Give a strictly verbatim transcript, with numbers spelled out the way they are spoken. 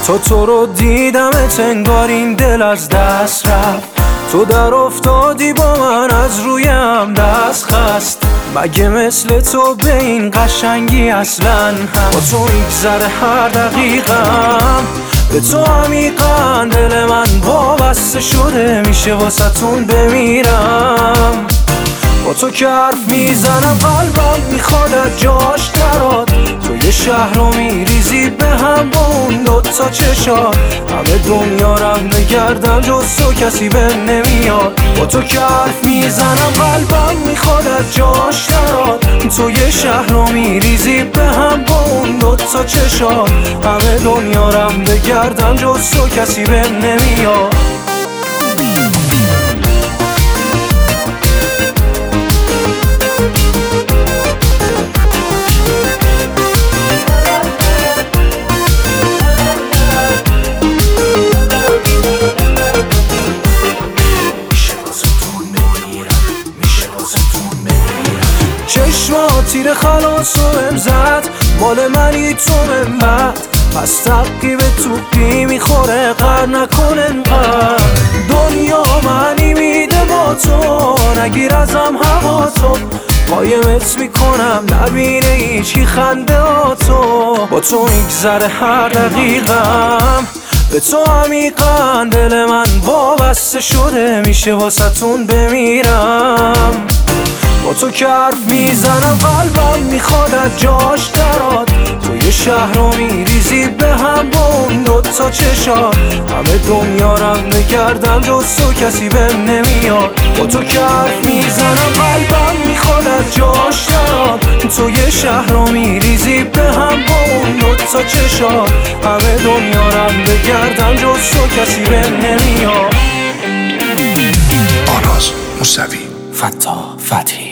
تو تو رو دیدمت انگار این دل از دست رفت. تو در افتادی با من از رویم دست خست. مگه مثل تو به این قشنگی اصلا هم با تو میگذره هر دقیقم. به تو عمیقا دل من وابسته شده میشه واسه‌تون بمیرم. با تو که حرف میزنم قلبم میخواد از جاش دراد. تو یه شهر رو میریزی به هم با اون دوتا چشات. همه دنیا رم بگردم جز تو کسی به نمیاد. با تو که حرف میزنم قلبم میخواد از جاش دراد. تو یه شهر رو میریزی به هم با اون دوتا چشات. همه دنیا رم بگردم جز تو کسی به نمیاد. چشمات تیر خلاص و امزد مال منی تو من بعد. پس تبقی به توپی میخوره قر نکن انقدر. دنیا منی میده با تو نگیر ازم هوا تو. قایمت میکنم نبینه هیچی خنده ها تو. با تو میگذره هر دقیقم. به تو عمیقا دل من وابسته شده میشه واسه‌تون بمیرم. با تو که حرف میزنم قلبم میخواد از جاش دراد. تو یه شهر رو میریزی به هم با اون دوتا چشات. همه دنیا رم بگردم جز تو کسی به نمیاد. با تو که حرف میزنم قلبم میخواد از جاش دراد. تو یه شهر رو میریزی به هم با اون دوتا چشات. همه دنیا رم بگردم جز تو کسی به نمیاد. آناز موسوی فتاح فتحی